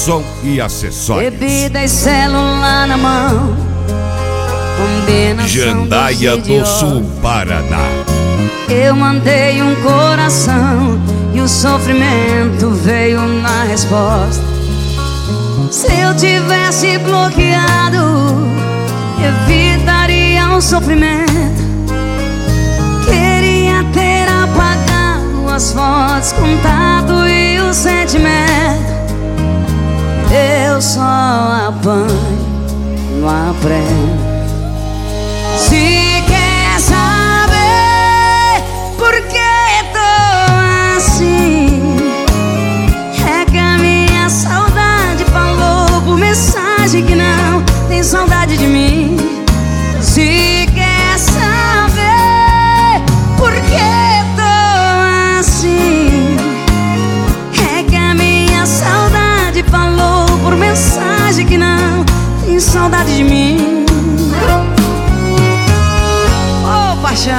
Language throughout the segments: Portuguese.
som e acessórios. Bebida e celular na mão, combinação Jandaia do Sul, Paraná. Eu mandei um coração e o sofrimento veio na resposta. Se eu tivesse bloqueado, evitaria o sofrimento. Queria ter apagado as fotos, contato e o sentimento. Eu só apanho, não aprendo. Se quer saber por que tô assim, é que a minha saudade falou por mensagem que não tem saudade de mim. Se quer saber por que tô assim, é que a minha saudade falou por mensagem que não tem saudade de mim. Oh, paixão.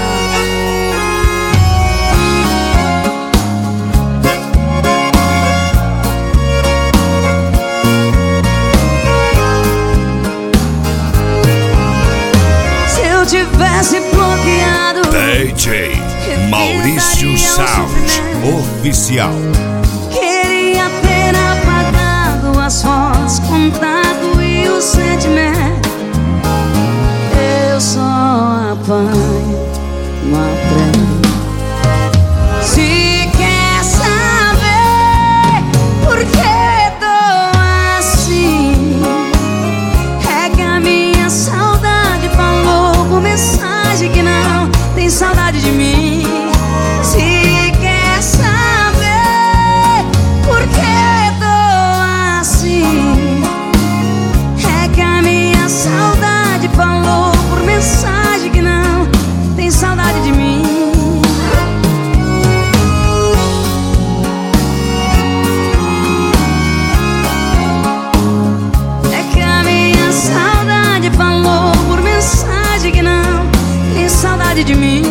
Tivesse bloqueado, DJ Maurício Sound Oficial. Queria ter apagado as fotos, contato e o sentimento. Eu só apanho, não aprendo. Se quer saber por que tô assim, é que a minha saudade falou por mensagem que não tem saudade de mim. Se quer saber por que tô assim, é que a minha saudade falou por mensagem que não tem saudade de mim. É que a minha saudade falou por mensagem que não tem saudade de mim.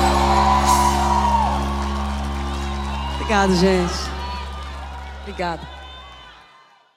Obrigado, gente. Obrigada.